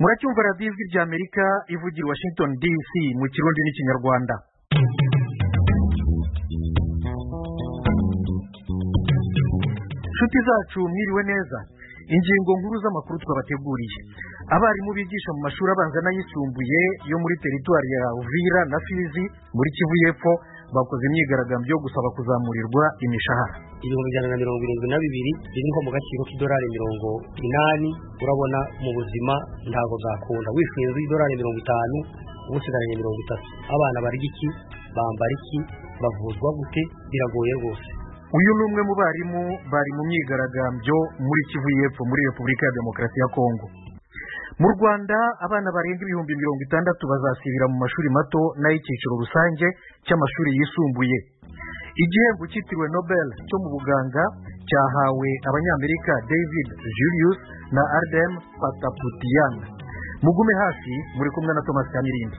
muracyumva radiyo ijwi ry'Amerika ivugira Washington DC mu kirundi n'ikinyarwanda. Nshuti zacu mwiriwe neza. Ingingo nkuru z'amakuru twabateguriye: abarimu bigisha mu mashuri abanza n'ayisumbuye yo muri teritwari ya Uvira na Fizi muri Kivu y'Epfo bakoze imyigaragambyo yo gusaba kuzamurirwa imishahara. 172 biri nko mu gaciro k'idolari 80. urabona mu buzima ntago zakunda wishinze idolari 50 ubusigaranye 30. abana barya iki, bambara iki, bavuzwa gute? Biragoye rwose. Uyu ni umwe mu barimu bari mu myigaragambyo muri Kivu y'Epfo muri Repubulika ya Demokarasi ya Kongo. Mu Rwanda abana barenga 60,000 bazasibira mu mashuri mato n'ay'icyiciro rusange cy'amashuri yisumbuye. Igihembo cyitiriwe Nobel cyo mu buganga cyahawe abanyamerika David Julius na Ardem Pataputian. Mugume hafi muri kumwe na Thomas Kamirindi.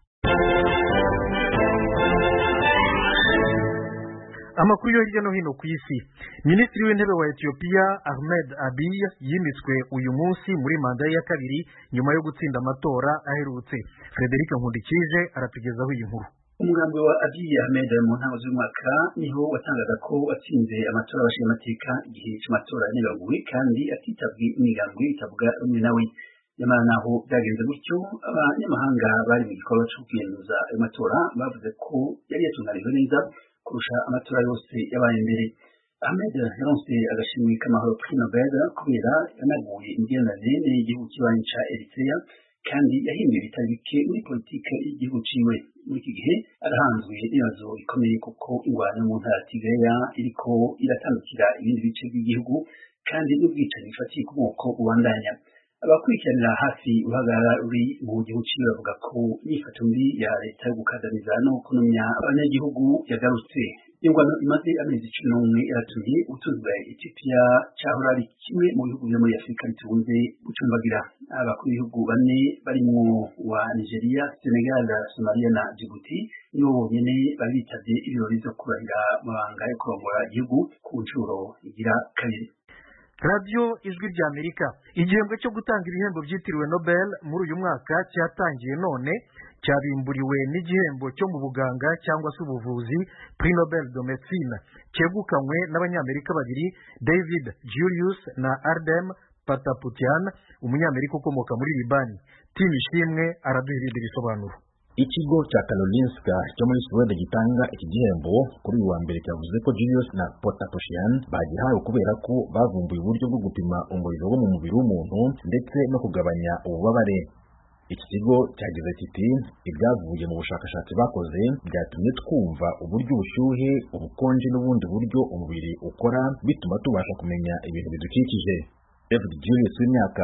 Amakuru yo hirya no hino ku isi. Minisitiri w'intebe wa Ethiopia Ahmed Abiy yimitswe uyu munsi muri manda ya kabiri nyuma yo gutsinda amatora aherutse. Frederic Nkundikije aratugezaho iyi nkuru. Umugambi wa Abiy Ahmed mu ntango z'umwaka niho watangaza ko watsinze amatora y'abashingamateka igihe cy'amatora y'abaguye kandi atitabwe imigambi itavuga rumwe nawe. Nyamara naho byagenze gutyo, abanyamahanga bari mu gikorwa cyo kwiyenuza ayo matora bavuze ko yari yatunganijwe neza kurusha amatora yose yabaye mbere. Ahmed yaronse agashimwe k'amahoro Prix Nobel kubera yanaguye imigenderanire y'igihugu kibanyi ca Eritrea kandi yahinduye ibitari bike muri politike y'igihugu ciwe. Muri iki gihe arahanzwe n'ibibazo bikomeye kuko ingwano mu ntara ya Tigreya iriko iratandukira ibindi bice by'igihugu kandi n'ubwicanyi bufatiye ku moko ubandanya. Abakurikiranira hafi uhagarara uri mu gihugu ciwe bavuga ko inyifato mbi ya leta yo gukandamiza no kunumya abanyagihugu yagarutse. Ingwano imaze amezi 11 yaratumye ubutunzi bwa Ethiopia cyahora ari kimwe mu bihugu byo muri Afurika bitunze gucumbagira. Abakuru b'ibihugu bane barimo wa Nigeria, Senegal, Somalia na Djibouti nibo bonyene bari bitavye ibirori byo kurahira mabanga yo kurongora igihugu ku nshuro igira kabiri. Radio Ijwi ry'Amerika. Igihembwe cyo gutanga ibihembo byitiriwe Nobel muri uyu mwaka cyatangiye none cyabimburiwe n'igihembo cyo mu buganga cyangwa se ubuvuzi Prix Nobel de Medicine cyegukanywe n'abanyamerika babiri David Julius na Ardem Pataputian, umunyamerika ukomoka muri Libani. Tim Ishimwe araduhirira ibisobanuro. Ikigo cya Karolinska cyo muri Sweden gitanga iki gihembo kuri uyu wa mbere cyavuze ko Julius na Pataputian bagihawe kubera ko bavumbuye uburyo bwo gupima umuriro wo mu mubiri w'umuntu ndetse no kugabanya ububabare. Iki kigo cyagize kiti ibyavuye mu bushakashatsi bakoze byatumye twumva uburyo ubushyuhe, ubukonje n'ubundi buryo umubiri ukora bituma tubasha kumenya ibintu bidukikije. David Julius w'imyaka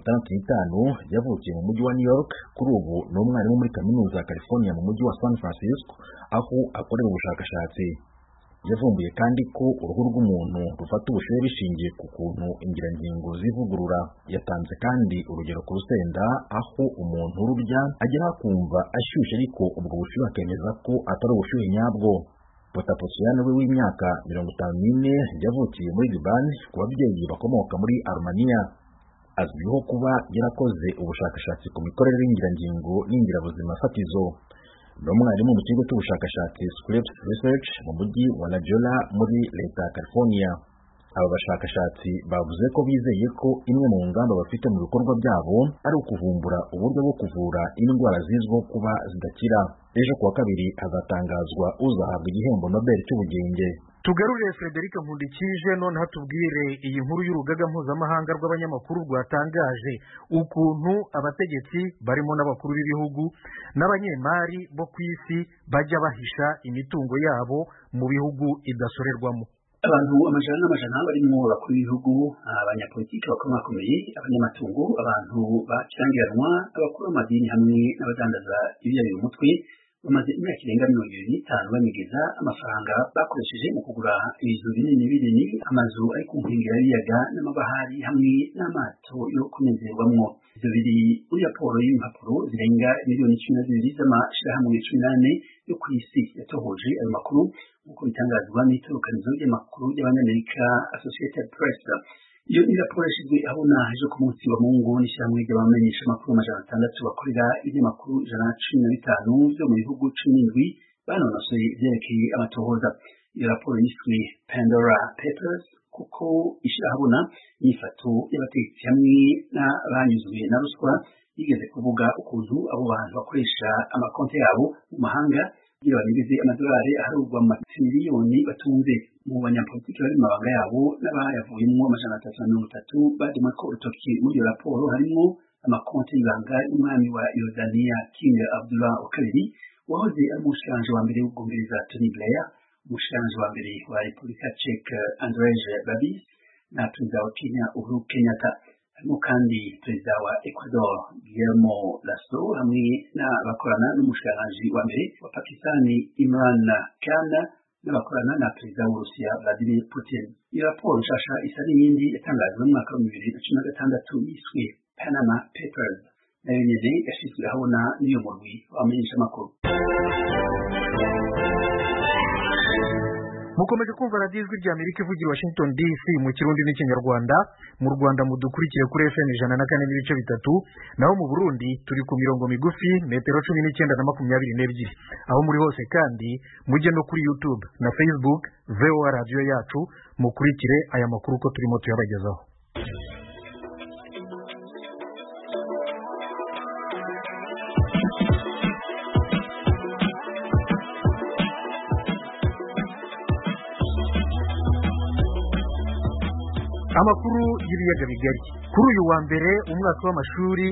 65 yavukiye mu mujyi wa New York. Kuri ubu ni umwarimu muri kaminuza ya California mu mujyi wa San Francisco aho akorera ubushakashatsi. Yavumbuye kandi ko uruhu rw'umuntu rufata ubushyuhe bishingiye ku kuntu ingirangingo zivugurura. Yatanze kandi urugero ku rusenda aho umuntu ururya agera kumva ashyushye ariko ubwo bushyuhe akemeza ko atari ubushyuhe nyabwo. Pataputian w'imyaka 54 yavukiye muri Liban ku babyeyi bakomoka muri Armenia. Azwiho kuba yarakoze ubushakashatsi ku mikorere y'ingirangingo n'ingirabuzima fatizo. Ni umwarimu mu kigo cy'ubushakashatsi Scripps Research mu mujyi wa La Jolla muri leta ya California. Aba bashakashatsi bavuze ko bizeye ko imwe mu ngamba bafite mu bikorwa byabo ari ukuvumbura uburyo bwo kuvura indwara zizwiho kuba zidakira. Ejo kuwa kabiri hazatangazwa uzahabwa igihembo Nobel cy'ubugenge. Tugarurire Frederic Nkundikije none hatubwire iyi nkuru y'urugaga mpuzamahanga rw'abanyamakuru rwatangaje ukuntu abategetsi barimo n'abakuru b'ibihugu n'abanyemari bo ku isi bajya bahisha imitungo yabo mu bihugu idasorerwamo. Abantu amajana n'amajana barimo bakuru b'ibihugu, abanyapolitiki bakomeye, abanyamatungo, abantu bakirangiranwa, abakuru b'amadini hamwe n'abadandaza ibiyari mu mutwe bamaze imyaka irenga 25 bamigeza amafaranga bakoresheje mu kugura ibintu binini, amazu ari ku nkengera y'ibiyaga n'amabahari hamwe n'amato yo kunezerwamwo. Ivyo biri muri raporo y'impapuro zirenga miliyoni 12 z'amashirahamwe 18 yo ku isi yatohoje ayo makuru nk'uko bitangazwa n'itorokanizo ry'amakuru y'abanyamerika Associated Press. iyo ni raporo yashyizwe abona ejo ku munsi wa mungu n'ishyirahamwe ry'abamenyesha amakuru 600 bakorera ibinyamakuru 115 byo mu bihugu 17 banonosoye ibyerekeye amatohoza. Iyo raporo yiswe Pandora Papers kuko ishyirahabona n'ifoto y'abategetsi hamwe n'abanyuzwe na ruswa yigeze kuvuga ukuntu abo bantu bakoresha amakonti yabo mu mahanga kugira banigeze amadolari aharugwa mu matiriyoni batunze. Mu banyapolitiki bari mu mabanga yabo n'abayavuyemo 330 badimwe ko urutoki muri iyo raporo harimo amakonti y'ibanga y'umwami wa Yordania King Abdullah wa kabiri wahoze ari umushikiranganji wa mbere w'Ubwongereza Tony Blair, umushikiranganji wa mbere wa Repubulika Czech Andrzej Babis na perezida wa Kenya Uhuru Kenyatta. Harimo kandi perezida wa Ecuador Guillermo Lasso hamwe n'abakorana n'umushikiranganji wa mbere wa Pakistani Imran Khan n'abakorana na perezida w'Urusiya Vladimir Putin. Iyo raporo nshasha isa n'iyindi yatangajwe mu mwaka wa 2016 yiswe Panama Papers nayo nyene yashyizwe ahabona n'iyo murwi wamenyesha amakuru. mukomeje kumva radiyo ijwi rya Amerika ivugira Washington DC mu kirundi n'ikinyarwanda. Mu Rwanda mudukurikire kuri FM 104.3, naho mu Burundi turi ku mirongo migufi metero 19 na 22. Aho muri hose kandi mujye no kuri YouTube na Facebook VOA radio yacu mukurikire aya makuru ko turimo tuyabagezaho. Amakuru y'ibiyaga bigari. Kuri uyu wa mbere umwaka w'amashuri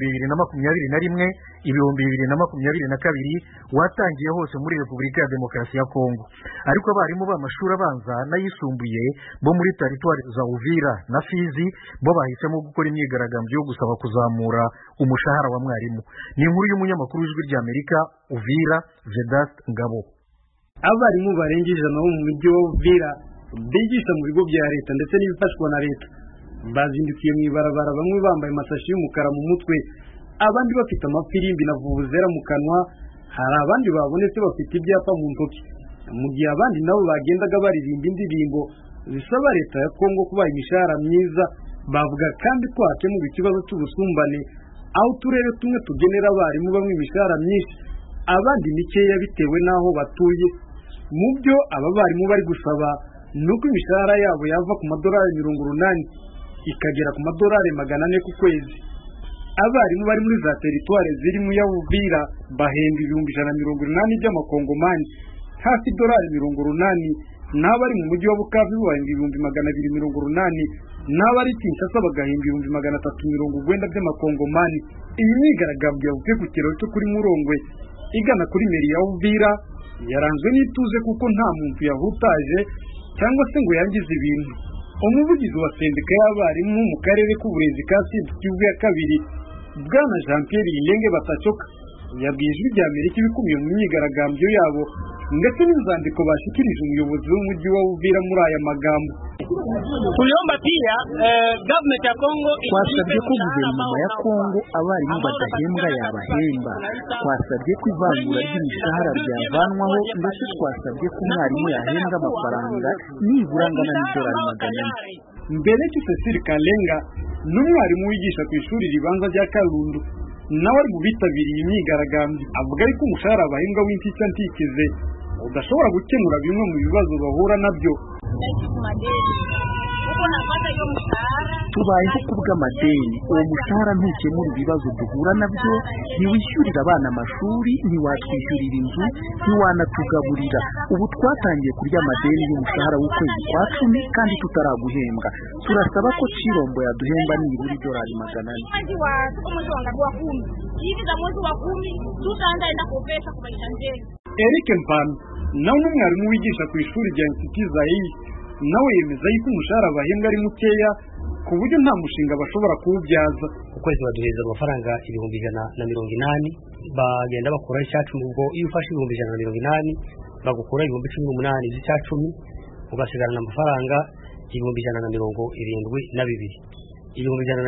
2021-2022 watangiye hose muri Repubulika ya Demokarasi ya Kongo, ariko abarimu b'amashuri abanza n'ayisumbuye bo muri teritwari za Uvira na Fizi bo bahisemo gukora imyigaragambyo yo gusaba kuzamura umushahara wa mwarimu. Ni inkuru y'umunyamakuru w'ijwi rya Amerika Uvira Vedaste Ngabo. Abarimu barengeje ijana bo mu mujyi wa Uvira bigisha mu bigo bya leta ndetse n'ibifashwa na leta bazindukiye mu ibarabara, bamwe bambaye amasashi y'umukara mu mutwe, abandi bafite amafirimbi na vuvuzera mu kanwa. Hari abandi babonetse bafite ibyapa mu ntoki, mu gihe abandi nabo bagendaga baririmba indirimbo zisaba leta ya Kongo kubaha imishahara myiza. Bavuga kandi ko hakemurwa ikibazo cy'ubusumbane, aho uturere tumwe tugenera abarimu bamwe imishahara myinshi, abandi mikeya bitewe n'aho batuye. Mu byo aba barimu bari gusaba nuko imishahara yabo yava ku madolari 80 ikagera ku madolari 400 ku kwezi. Abarimu bari muri za teritwari ziri mu Uvira bahembwa 180 by'amakongomani, hafi dolari 80, n'abari mu mujyi wa Bukavu bahembwa 280, n'abari Kinshasa bagahembwa 390 by'amakongomani. Iyi myigaragambyo yavuye ku kiraro cyo kuri Murongwe igana kuri meri ya Uvira yaranzwe n'ituze kuko nta muntu yahutaje cyangwa se ngo yangize ibintu. Umuvugizi wa sendika y'abarimu mu karere k'uburezi ka Sud Kivu ya kabiri Bwana Jean Pierre Ilenge Batacoka yabwiye ijwi rya Amerika ibikubiye mu myigaragambyo yabo ndetse n'inzandiko bashikirije umuyobozi w'umujyi wa Uvira muri aya magambo. Tuliomba pia government ya Kongo twasabye ko guverinoma ya Kongo abarimu badahembwa yabahemba, twasabye ko ivangura ry'imishahara ryavanwaho, ndetse twasabye ko umwarimu yahembwa amafaranga nibura angana n'idolari 400. Mbere Cecile Kalenga n'umwarimu wigisha ku ishuri ribanza rya Kalundu nawe ari mu bitabiriye imyigaragambyo, avuga ko umushahara bahembwa w'intica ntikize udashobora gukemura bimwe mu bibazo bahura nabyo. Tubayeho kubw'amadeni, uwo mushahara ntukemura ibibazo duhura nabyo, ntiwishyurira abana amashuri, ntiwatwishyurira inzu, ntiwanatugaburira. Ubu twatangiye kurya amadeni y'umushahara w'ukwezi kwa 10 kandi tutaraguhembwa. Turasaba ko Chirombo yaduhemba nibura idolari 400. Eric Mpano nawe n'umwarimu wigisha ku ishuri rya Institut Zaïre nawe yemeza yuko umushahara bahembwa ari mukeya ku buryo nta mushinga bashobora kuwubyaza. Ukwezi baduheza amafaranga 180, bagenda bakora icyacumi. Ubwo iyo ufashe 180 bagukora 18 z'icyacumi, ugasigarana amafaranga 172. 172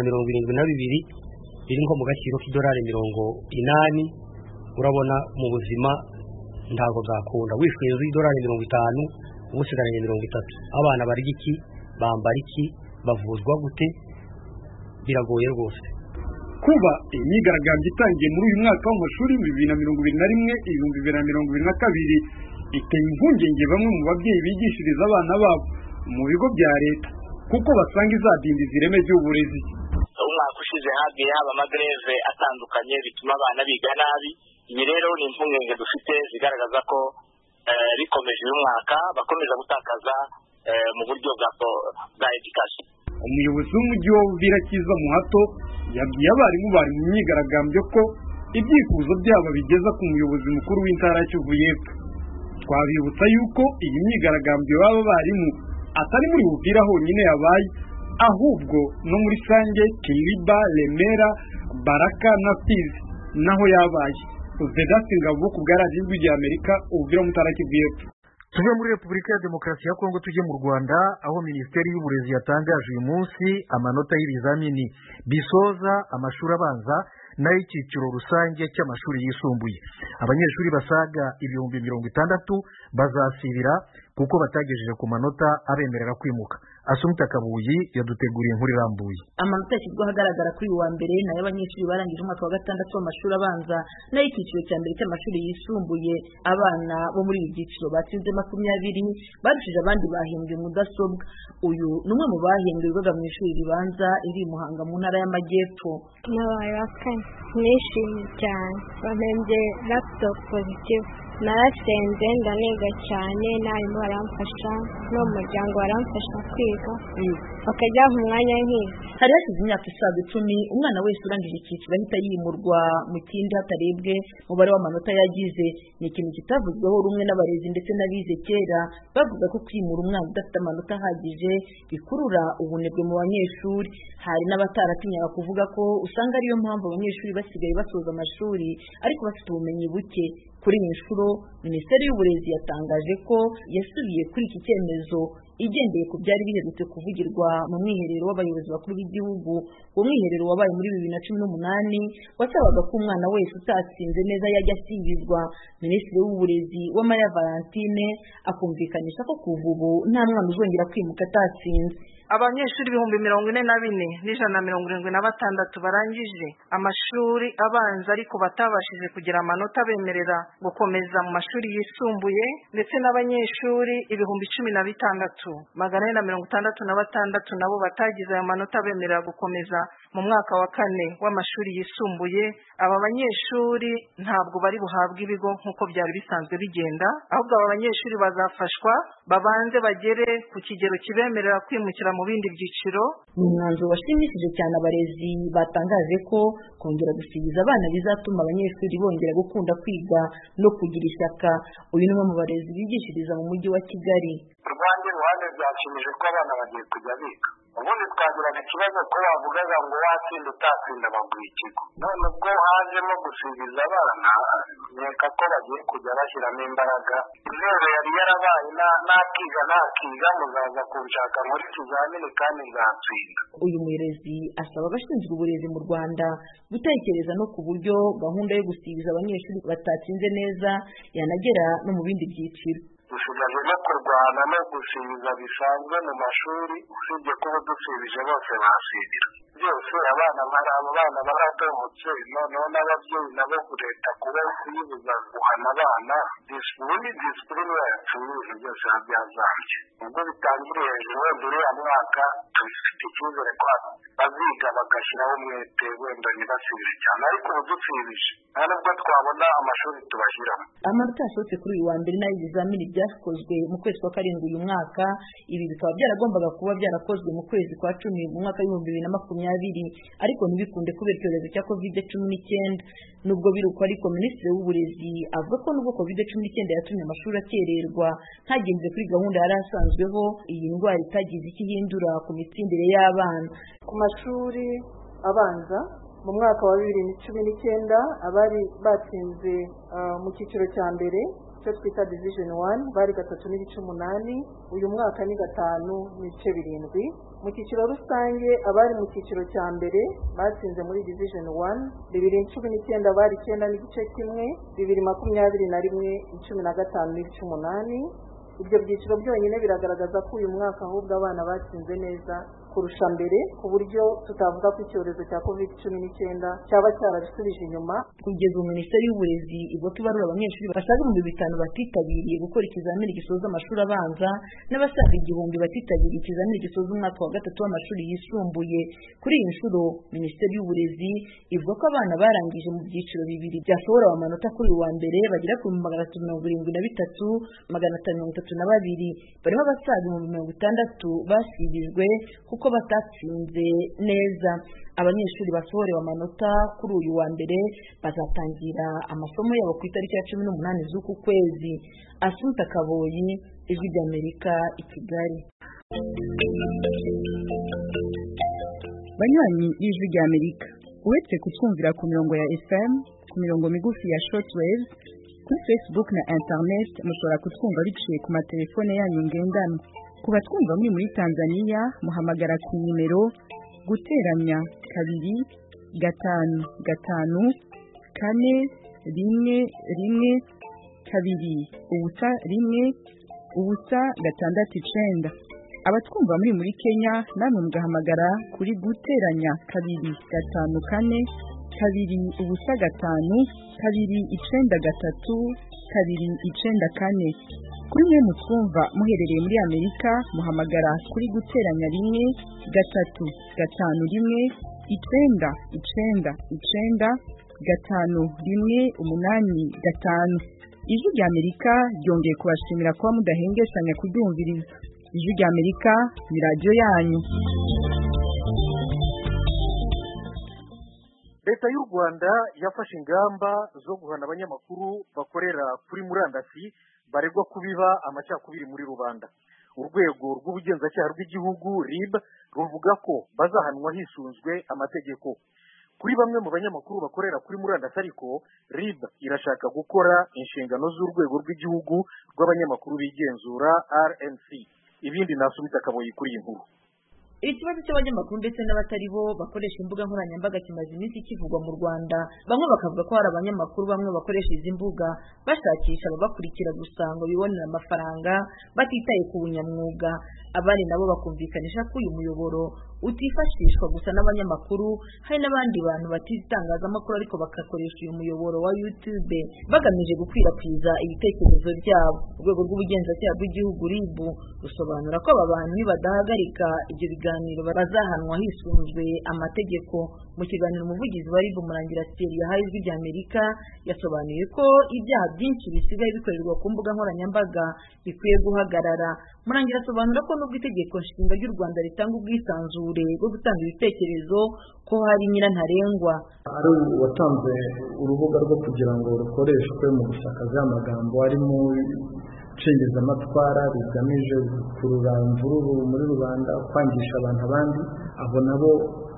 biri nko mu gaciro k'idolari 80. Urabona mu buzima ntago zakunda wishyuye inzu y'idolari 50 ubusigaranye 30. Abana barya iki, bambara iki, bavuzwa gute biragoye rwose. Kuba imyigaragambyo itangiye muri uyu mwaka w'amashuri 2021-2022 iteye impungenge bamwe mu babyeyi bigishiriza abana babo mu bigo bya leta kuko basanga izadindiza ireme ry'uburezi. Umwaka ushize hagiye haba amagreve atandukanye bituma abana biga nabi. Ibi rero ni impungenge dufite zigaragaza ko rikomeje uyu mwaka bakomeza gutakaza mu buryo bwa education. Umuyobozi w'umujyi wa Uvira Kiza Muhato yabwiye abarimu bari mu myigaragambyo ko ibyifuzo byabo bigeza ku muyobozi mukuru w'intara Kivu y'Epfo. Twabibutsa yuko iyi myigaragambyo baba barimu atari muri Uvira honyine yabaye, ahubwo no muri Sange, Kiliba, Remera, Baraka na Fizi naho yabaye. Vedaste Ngabo ku bwa Radio y'Amerika, Uvira mu ntara Kivu y'Epfo. Tuve muri Repubulika ya Demokarasi ya Kongo tujye mu Rwanda, aho Minisiteri y'Uburezi yatangaje uyu munsi amanota y'ibizamini bisoza amashuri abanza n'ay'icyiciro rusange cy'amashuri yisumbuye. Abanyeshuri basaga 60,000 bazasibira kuko batagejeje ku manota abemerera kwimuka. Asumta Kabuyi yaduteguriye inkuru irambuye. Amanota yashyizweho agaragara kuri uyu wa mbere nayo abanyeshuri barangije umwaka wa 6 w'amashuri abanza n'ay'icyiciro cya mbere cy'amashuri yisumbuye. Abana bo muri ibi byiciro batsinze 20 barushije abandi bahembwe mudasobwa. Uyu ni umwe mu bahembwe bigaga mu ishuri ribanza iri Muhanga mu ntara y'Amajyepfo. Nishimye cyane, bamembye laptop positive. Narasenze ndaniga cyane, n'abarimu baramfasha n'umuryango baramfasha kwiga bakajya mu mwanya nk'iyi. Hari hashize imyaka isaga 10 umwana wese urangije icyiciro ahita yimurwa mu kindi hatarebwe umubare w'amanota yagize. Ni ikintu kitavuzweho rumwe n'abarezi ndetse n'abize kera, bavuga ko kwimura umwana udafite amanota ahagije bikurura ubunebwe mu banyeshuri. Hari n'abataratinyaga kuvuga ko usanga ariyo mpamvu abanyeshuri basigaye basoza amashuri ariko bafite ubumenyi buke. Kuri iyi nshuro Minisiteri y'Uburezi yatangaje ko yasubiye kuri iki cyemezo igendeye ku byari biherutse kuvugirwa mu mwiherero w'abayobozi bakuru b'igihugu. Uwo mwiherero wabaye muri 2018 wasabaga ko umwana wese utatsinze neza yajya asibizwa. Minisitiri w'Uburezi Uwamariya Valentine akumvikanisha ko kuva ubu nta mwana uzongera kwimuka atatsinze. Abanyeshuri 44,176 barangije amashuri abanza ariko batabashije kugira amanota bemerera gukomeza mu mashuri yisumbuye, ndetse n'abanyeshuri 16,466 nabo batagize ayo manota bemerera gukomeza mu mwaka wa 4 w'amashuri yisumbuye. Aba banyeshuri ntabwo bari buhabwe ibigo nk'uko byari bisanzwe bigenda, ahubwo aba banyeshuri bazafashwa babanze bagere ku kigero kibemerera kwimukira mu bindi byiciro. Ni umwanzuro washimishije cyane abarezi batangaje ko kongera gusibiza abana bizatuma abanyeshuri bongera gukunda kwiga no kugira ishyaka. Uyu ni umwe mu barezi bigishiriza mu mujyi wa Kigali. Rwanda ruhande byashimije ko abana bagiye kujya biga. Ubundi twagiraga ikibazo ko bavugaga ngo watsinda utatsinda baguha ikigo. None ubwo hajemo gusibiza abana, nkeka ko bagiye kujya bashyiramo imbaraga. Intero yari yarabaye nakiga muzaza kunshaka muri kizamini kandi nzatsinda. Uyu murezi asaba abashinzwe uburezi mu Rwanda gutekereza no ku buryo gahunda yo gusibiza abanyeshuri batatsinze neza yanagera no mu bindi byiciro. Dusigaje no kurwana no gusibiza bisanzwe mu mashuri, usibye kuba dusibije bose basibira. Byose abana baratomotse, noneho n'ababyeyi nabo leta kuba kuyibuza guhana abana. Ubundi disipurine yacu ibintu byose byazambye. Ubwo bitangiriye hejuru wenda uriya mwaka tubifite icyizere ko baziga bagashyiraho umwete wenda ntibasibire cyane, ariko ubu dusibije nta nubwo twabona amashuri tubashyiramo. Amanota yasohotse kuri uyu wa mbere n'ay'ibizamini byakozwe mu kwezi kwa 7 uyu mwaka. Ibi bikaba byaragombaga kuba byarakozwe mu kwezi kwa 10 mu mwaka w'2020, ariko ntibikunde kubera icyorezo cya COVID-19. Nubwo biruko ariko Minisitiri w'Uburezi avuga ko nubwo COVID-19 yatumye amashuri akererwa, ntagenze kuri gahunda yari asanzweho, iyi ndwara itagize icyo ihindura ku mitsindire y'abana. Ku mashuri abanza mu mwaka wa 2019 abari batsinze mu cyiciro cya mbere cyo twita division 1 bari 3.8, uyu mwaka ni 5.7. Mu cyiciro rusange abari mu cyiciro cya mbere batsinze muri division 1 2019 bari 9.1, 2021 15.8. Ibyo byiciro byonyine biragaragaza ko uyu mwaka ahubwo abana batsinze neza kurusha mbere ku buryo tutavuga ko icyorezo cya COVID-19 cyaba cyarabisubije inyuma. Kugeza ubu Minisiteri y'Uburezi ivuga ko ibarura abanyeshuri basaga 5,000 batitabiriye gukora ikizamini gisoza amashuri abanza n'abasaga 1,000 batitabiriye ikizamini gisoza umwaka wa 3 w'amashuri yisumbuye. Kuri iyi nshuro Minisiteri y'Uburezi ivuga ko abana barangije mu byiciro bibiri byasohorewe amanota kuri uwa mbere bagera ku 373,532 barimo abasaga 60,000 basibijwe kuko batatsinze neza. Abanyeshuri basohorewe amanota kuri uyu wa mbere bazatangira amasomo yabo ku itariki ya 18 z'uku kwezi. Asumta Kaboyi, Ijwi ry'Amerika, i Kigali. Banywanyi b'Ijwi ry'Amerika, uretse kutwumvira ku mirongo ya FM, ku mirongo migufi ya shortwave, kuri Facebook na internet mushobora kutwumva biciye ku matelefone yanyu ngendanwa. Ku batwumva muri Tanzania muhamagara ku nimero guteranya 2 5 5 4 1 1 2 ubusa 1 ubusa 6 9. Abatwumva muri Kenya namwe mugahamagara kuri guteranya 2 5 4 2 ubusa 5 2 9 3 2 9 4. Kuri mwe mutwumva muherereye muri Amerika muhamagara kuri guteranya 1 3 5 1 9 9 9 5 1 8 5. Ijwi ry'Amerika ryongeye kubashimira kuba mudahengeshanya kuryumviriza. Ijwi ry'Amerika ni radio yanyu. Leta y'u Rwanda yafashe ingamba zo guhana abanyamakuru bakorera kuri murandasi baregwa kubiba amacakubiri muri rubanda. Urwego rw'ubugenzacyaha rw'igihugu RIB ruvuga ko bazahanwa hisunzwe amategeko. Kuri bamwe mu banyamakuru bakorera kuri murandasi ariko RIB irashaka gukora inshingano z'urwego rw'igihugu rw'abanyamakuru bigenzura RNC. Ibindi Asumta Kaboyi kuri iyi nkuru. Ikibazo cy'abanyamakuru ndetse n'abatari bo bakoresha imbuga nkoranyambaga kimaze iminsi kivugwa mu Rwanda. Bamwe bakavuga ko hari abanyamakuru bamwe bakoresha izi mbuga bashakisha ababakurikira gusa ngo bibonere amafaranga batitaye ku bunyamwuga. Abandi nabo bakumvikanisha ko uyu muyoboro utifashishwa gusa n'abanyamakuru, hari n'abandi bantu batize itangazamakuru ariko bagakoresha uyu muyoboro wa YouTube bagamije gukwirakwiza ibitekerezo byabo. Urwego rw'ubugenzacyaha rw'igihugu RIB rusobanura ko aba bantu nibadahagarika ibyo biganiro bazahanwa hisunzwe amategeko. Mu kiganiro umuvugizi wa RIB Murangira Thierry yahaye Ijwi ry'Amerika yasobanuye ko ibyaha byinshi bisigaye bikorerwa ku mbuga nkoranyambaga bikwiye guhagarara. Murangira asobanura ko nubwo itegeko nshinga ry'u Rwanda ritanga ubwisanzure bwo gutanga ibitekerezo ko hari nyirantarengwa. Ari watanze urubuga rwo kugira ngo rukoreshwe mu gusakaza amagambo arimo cengezamatwara bigamije gukurura imvururu muri rubanda, kwangisha abantu abandi, abo nabo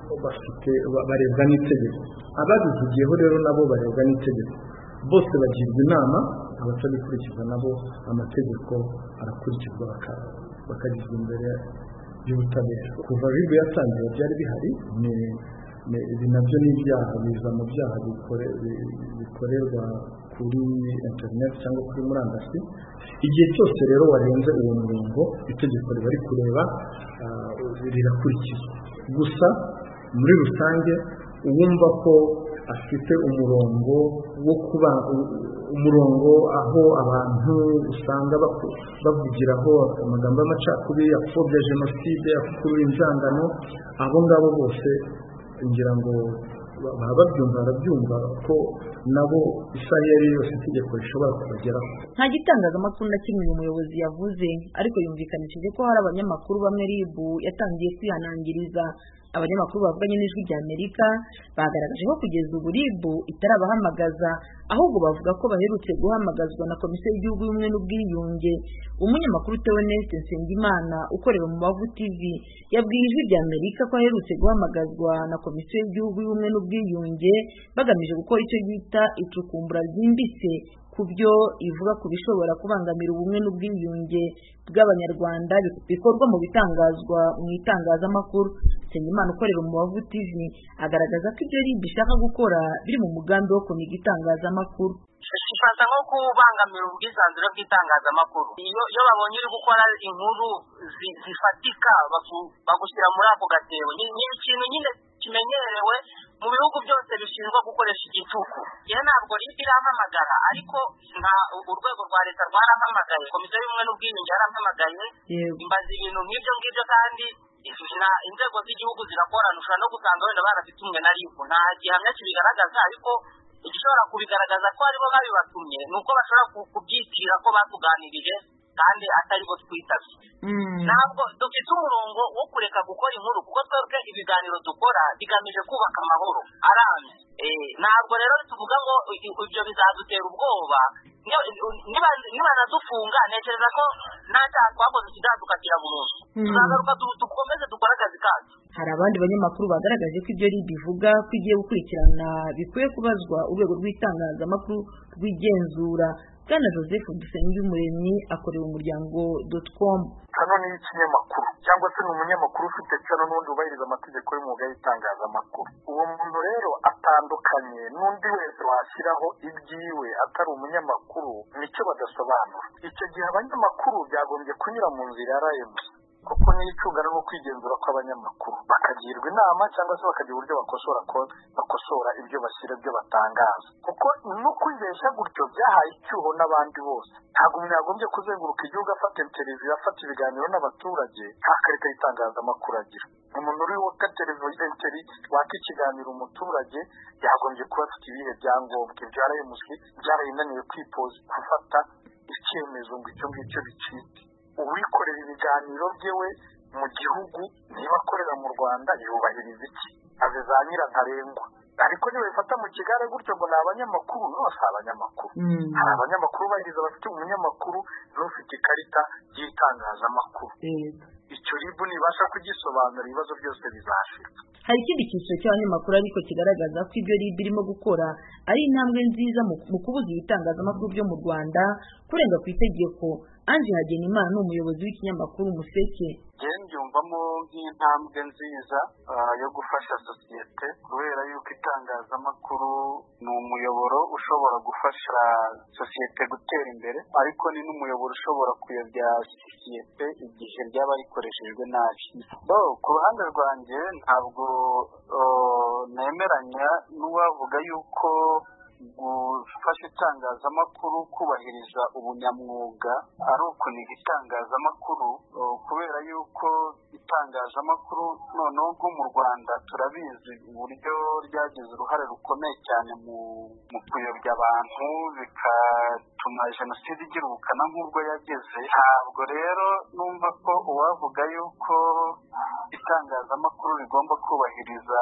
barebwa n'itegeko. Ababivugiyeho rero nabo barebwa n'itegeko. Bose bagirwa inama, abatabikurikiza nabo amategeko arakurikizwa bakagizwa imbere y'ubutabera. Kuva RIB yatangiye byari bihari, ibi nabyo ni ibyaha biza mu byaha bikorerwa kuri internet cyangwa kuri murandasi. Igihe cyose rero warenze uwo murongo itegeko riba rikureba rirakurikizwa. Gusa muri rusange uwumva ko afite umurongo wo kuba umurongo aho abantu usanga bavugiraho amagambo y'amacakubiri, apfobya jenoside, akurura inzangano, abo ngabo bose ngira ngo baba barabyumva ko nabo isaha iyo ari yose itegeko rishobora kubageraho. Nta gitangazamakuru na kimwe uyu muyobozi yavuze, ariko yumvikanishije ko hari abanyamakuru bamwe RIB yatangiye kwihanangiriza. Abanyamakuru bavuganye n'Ijwi ry'Amerika bagaragaje ko kugeza ubu RIB itarabahamagaza, ahubwo bavuga ko baherutse guhamagazwa na Komisiyo y'Igihugu y'Ubumwe n'Ubwiyunge. Umunyamakuru Theoneste Nsengimana ukorera mu Bavu TV yabwiye Ijwi ry'Amerika ko aherutse guhamagazwa na Komisiyo y'Igihugu y'Ubumwe n'Ubwiyunge bagamije gukora icyo bita icukumbura ryimbitse ku byo ivuga ku bishobora kubangamira ubumwe n'ubwiyunge bw'Abanyarwanda bikorwa mu bitangazwa mu itangazamakuru. Nsengimana ukorera Umubavu TV agaragaza ko ibyo RIB ishaka gukora biri mu mugambi wo kuniga itangazamakuru. Ifata nko kubangamira ubwisanzure bw'itangazamakuru. Iyo babonye uri gukora inkuru zifatika bagushyira muri ako gatebo. Ni ikintu nyine kimenyerewe mu bihugu byose bishinzwe gukoresha igitugu. Ntabwo RIB irampamagara, ariko urwego rwa leta rwarampamagaye, komisiyo y'ubumwe n'ubwiyunge yarampamagaye, imbaza ibintu nk'ibyo ngibyo, kandi inzego z'igihugu zirakorana. Ushobora no gusanga wenda barabitumwe na RIB, nta gihamya kibigaragaza, ariko igishobora kubigaragaza ko aribo babibatumye ni uko bashobora kubyitira ko batuganirije kandi atari bo twitabye. Ntabwo dufite umurongo wo kureka gukora inkuru, kuko twebwe ibiganiro dukora bigamije kubaka amahoro arambye. Ntabwo rero tuvuga ngo ibyo bizadutera ubwoba. Nibanadufunga ntekereza ko nta cyaha twakoze kizadukatira burundu. Tuzagaruka dukomeze dukore akazi kacu. Hari abandi banyamakuru bagaragaje ko ibyo RIB ivuga ko igiye gukurikirana bikwiye kubazwa urwego rw'itangazamakuru rw'igenzura. Bwana Joseph Dusengumuremyi akorera umuryango.com. Hano ni ikinyamakuru cyangwa se ni umunyamakuru ufite cano n'undi ubahiriza amategeko y'umwuga y'itangazamakuru. Uwo muntu rero atandukanye n'undi wese washyiraho ibyiwe atari umunyamakuru, nicyo badasobanura. Icyo gihe abanyamakuru byagombye kunyura mu nzira ya RMC, kuko n'icungana no kwigenzura kw'abanyamakuru, bakagirwa inama cyangwa se bakagira uburyo bakosora ibyo bashyira, ibyo batangaza. Kuko no kwibeshya gutyo byahaye icyuho n'abandi bose. Ntabwo umuntu yagombye kuzenguruka igihugu afata televiziyo, afata ibiganiro n'abaturage, nta karita y'itangazamakuru agira. Umuntu uri waka televiziyo waka ikiganiro umuturage yagombye kuba afite ibihe byangombwa. Ibyo RMC byarayinaniwe gufata icyemezo ngo icyo ngicyo bicike. Uwikorera ibiganiro byewe mu gihugu niba akorera mu Rwanda yubahiriza iki? Ave za nyirantarengwa. Ariko niba bifata mu Kigali gutyo ngo ni abanyamakuru, bose abanyamakuru. Hari abanyamakuru bahiriza bafite umunyamakuru n'ufite ikarita y'itangazamakuru. Icyo RIB nibasha kugisobanura ibibazo byose bizashira. Hari ikindi cyiciro cy'abanyamakuru ariko kigaragaza ko ibyo RIB irimo gukora ari intambwe nziza mu kubuza ibitangazamakuru byo mu Rwanda kurenga ku itegeko. Ange Hagenimana ni umuyobozi w'ikinyamakuru Umuseke. Mbyumvamo nk'intambwe nziza yo gufasha sosiyete, kubera yuko itangazamakuru ni umuyoboro ushobora gufasha sosiyete gutera imbere, ariko ni n'umuyoboro ushobora kuyobya sosiyete igihe ryaba rikoreshejwe nabi. Ku ruhande rwanjye ntabwo nemeranya n'uwavuga yuko gufasha itangazamakuru kubahiriza ubunyamwuga ari ukuniga itangazamakuru, kubera yuko itangazamakuru noneho nko mu Rwanda turabizi uburyo ryagize uruhare rukomeye cyane mu kuyobya abantu, bigatuma jenoside igira ubukana nk'ubwo yageze. Ntabwo rero numva ko uwavuga yuko itangazamakuru rigomba kubahiriza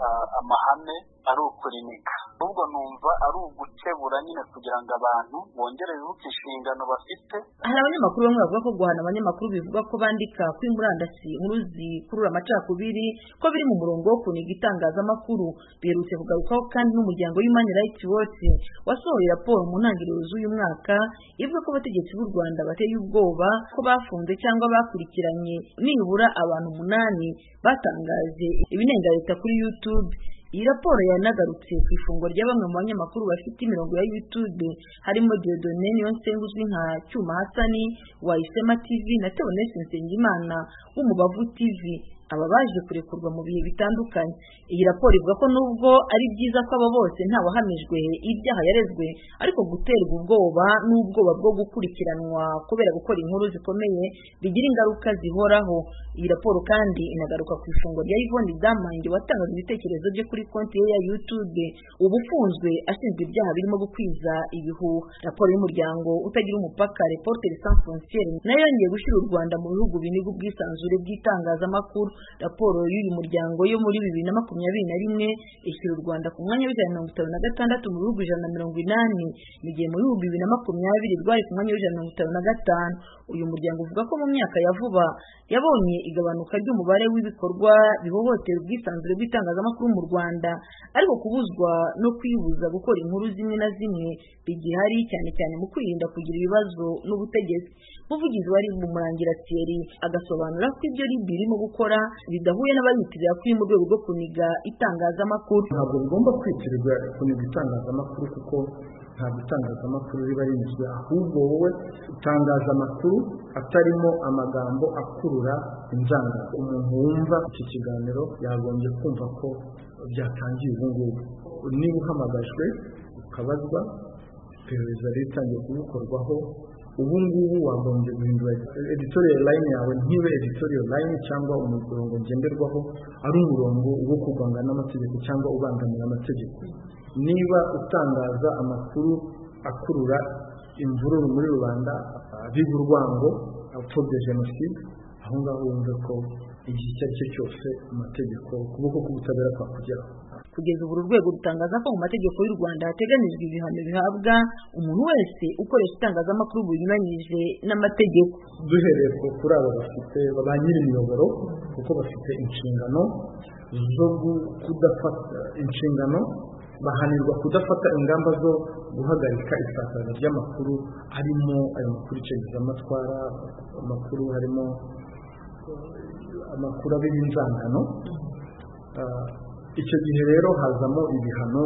amahame ari ukuriniga, ahubwo numva ari ugukebura nyine kugira ngo abantu bongere bibuke inshingano bafite. Hari abanyamakuru bamwe bavuga ko guhana abanyamakuru bivuga ko bandika kuri murandasi inkuru zikurura amacakubiri ko biri mu murongo wo kuniga itangazamakuru. Biherutse kugarukaho kandi n'umuryango Human Rights Watch wasohoye raporo mu ntangiriro z'uyu mwaka ivuga ko abategetsi b'u Rwanda bateye ubwoba ko bafunze cyangwa bakurikiranye nibura abantu 8 batangaje ibinenga leta kuri YouTube. Iyi raporo yanagarutse ku ifungwa rya bamwe mu banyamakuru bafite imirongo ya YouTube harimo Dieudonné Niyonsenga uzwi nka Cyuma Hasani wa Isema TV na Theoneste Nsengimana w'Umubavu TV. Aba baje kurekurwa mu bihe bitandukanye. Iyi raporo ivuga ko nubwo ari byiza ko aba bose nta wahamijwe ibyaha yarezwe, ariko guterwa ubwoba n'ubwoba bwo gukurikiranwa kubera gukora inkuru zikomeye bigira ingaruka zihoraho. Iyi raporo kandi inagaruka ku ifungwa rya Yvonne Damange watangaga ibitekerezo bye kuri konti ye ya YouTube, ubu ufunzwe ashinzwe ibyaha birimo gukwiza ibihuha. Raporo y'umuryango utagira umupaka Reporters sans frontières nayo yongeye gushyira u Rwanda mu bihugu biniga ubwisanzure bw'itangazamakuru. Raporo y'uyu muryango yo muri 2021 ishyira u Rwanda ku mwanya wa 156 mu bihugu 180, mu gihe mu bihugu 2020 rwari ku mwanya wa 155. Uyu muryango uvuga ko mu myaka ya vuba yabonye igabanuka ry'umubare w'ibikorwa bihohotera ubwisanzure bw'itangazamakuru mu Rwanda, ariko kubuzwa no kwibuza gukora inkuru zimwe na zimwe bigihari, cyane cyane mu kwirinda kugira ibibazo n'ubutegetsi. Umuvugizi wa RIB Murangira Thierry agasobanura ko ibyo RIB irimo gukora bidahuye n'abayitirira kuri mu rwego rwo kuniga itangazamakuru. Ntabwo bigomba kwitirirwa kuniga itangazamakuru kuko ntabwo itangazamakuru riba rinyuzwe, ahubwo wowe utangaza amakuru atarimo amagambo akurura inzangano. Umuntu wumva iki kiganiro yagombye kumva ko byatangiye ubu ngubu. Niba uhamagajwe ukabazwa, iperereza ritangiye kubukorwaho, ubu ngubu wagombye guhindura editorial line yawe ntibe editorial line cyangwa umurongo ngenderwaho ari umurongo wo kurwanya n'amategeko cyangwa ubangamira amategeko. Niba utangaza amakuru akurura imvururu muri rubanda, biba urwango, apfobya jenoside, aho ngaho wumve ko igihe icyo ari cyo cyose amategeko ukuboko k'ubutabera kwakugeraho. Kugeza ubu urwego rutangaza ko mu mategeko y'u Rwanda hateganijwe ibihano bihabwa umuntu wese ukoresha itangazamakuru bunyuranyije n'amategeko. Duhereye kuri aba bafite ba nyir'imiyoboro, kuko bafite inshingano zo kudafata inshingano, bahanirwa kudafata ingamba zo guhagarika isakaza ry'amakuru harimo ayo makuru icengezamatwara, amakuru harimo amakuru abiri inzangano. Icyo gihe rero hazamo ibihano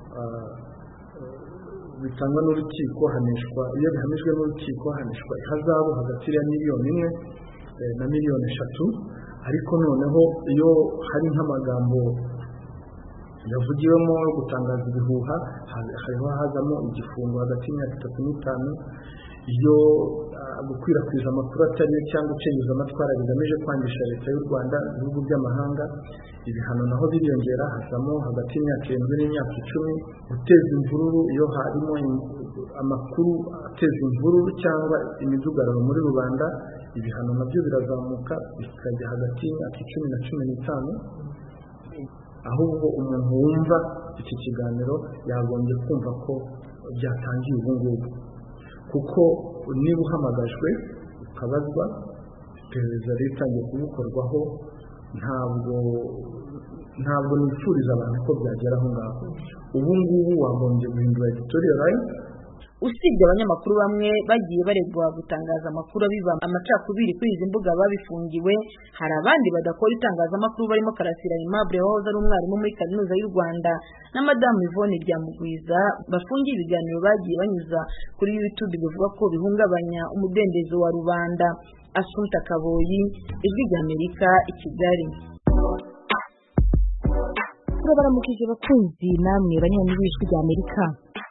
bitangwa n'urukiko, hanishwa, iyo bihamijwe n'urukiko hanishwa ihazabu hagati ya miliyoni 1 na miliyoni 3. Ariko noneho iyo hari nk'amagambo yavugiwemo yo gutangaza ibihuha, hariho hazamo igifungo hagati y'imyaka 3 n'5. Iyo gukwirakwiza amakuru atariyo cyangwa gucengeza amatwara bigamije kwangisha leta y'u Rwanda ibihugu by'amahanga, ibihano naho biriyongera, hazamo hagati y'imyaka 7 n'imyaka 10. Guteza imvururu, iyo harimo amakuru ateza imvururu cyangwa imidugararo muri rubanda, ibihano nabyo birazamuka bikajya hagati y'imyaka 10 na 15. Ahubwo umuntu wumva iki kiganiro yagombye kumva ko byatangiye ubu ngubu, kuko niba uhamagajwe ukabazwa, iperereza ritangiye kubukorwaho, ntabwo nifuriza abantu ko byagera aho ngaho. Ubu ngubu wagombye guhindura editorial line. Usibye abanyamakuru bamwe bagiye baregwa gutangaza amakuru abiba amacakubiri kuri izi mbuga babifungiwe, hari abandi badakora itangazamakuru barimo Karasira Aimable wahoze ari umwarimu muri Kaminuza y'u Rwanda na Madamu Yvonne Ryamugwiza bafungiye ibiganiro bagiye banyuza kuri YouTube bivuga ko bihungabanya umudendezo wa rubanda. Assunta Kaboyi, Ijwi ry'Amerika, i Kigali. Turabaramukije bakunzi namwe banywanyi b'Ijwi ry'Amerika.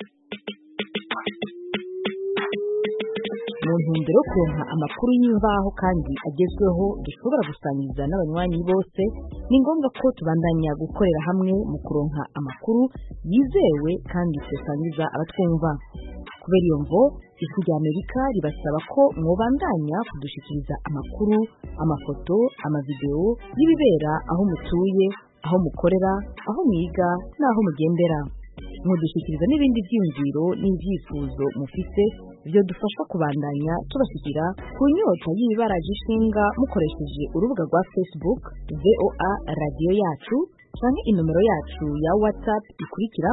Mu ntumbero yo kuronka amakuru y'imvaho kandi agezweho dushobora gusangiza n'abanywanyi bose, ni ngombwa ko tubandanya gukorera hamwe mu kuronka amakuru yizewe kandi tusangiza abatwumva. Kubera iyo mvo, Ijwi ry'Amerika ribasaba ko mwobandanya kudushikiriza amakuru, amafoto, amavideo y'ibibera aho mutuye, aho mukorera, aho mwiga n'aho mugendera. Mudushikiriza n'ibindi byiyumviro n'ibyifuzo mufite byo dufasha kubandanya tubashikira ku nyota y'ibaraje ishinga mukoresheje urubuga rwa Facebook VOA Radio Yacu cyangwa inomero yacu ya WhatsApp ikurikira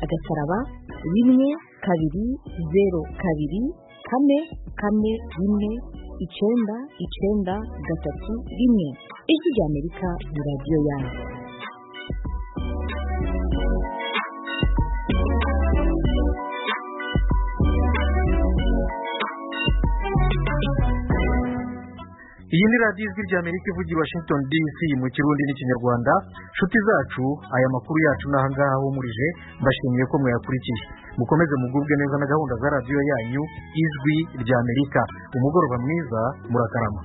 *12024419931. Ijwi ry'Amerika ni radio yanyu. Iyi ni radiyo Ijwi ry'Amerika ivugira Washington DC mu Kirundi n'Ikinyarwanda. Nshuti zacu, aya makuru yacu n'ahangaha ahumurije, mbashimiye ko mwayakurikiye. Mukomeze mugubwe neza na gahunda za radiyo yanyu Ijwi ry'Amerika. Umugoroba mwiza, murakarama.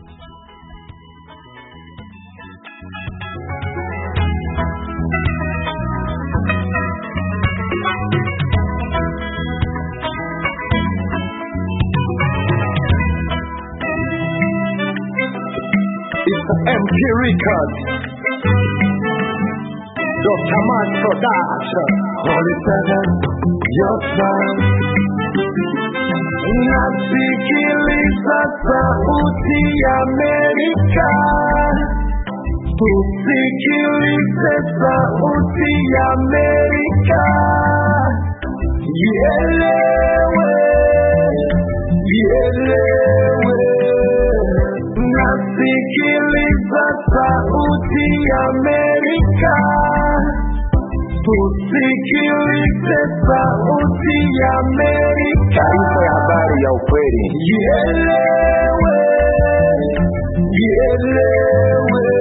MP Records, Dr. Matt Production, Holy Seven, your son. Nasikiliza sauti ya Amerika, tusikilize sauti ya Amerika, ielewe, ielewe. Nasikiliza Sauti ya Amerika. Tusikilize Sauti ya Amerika. Taarifa ya habari ya ukweli. Ielewe.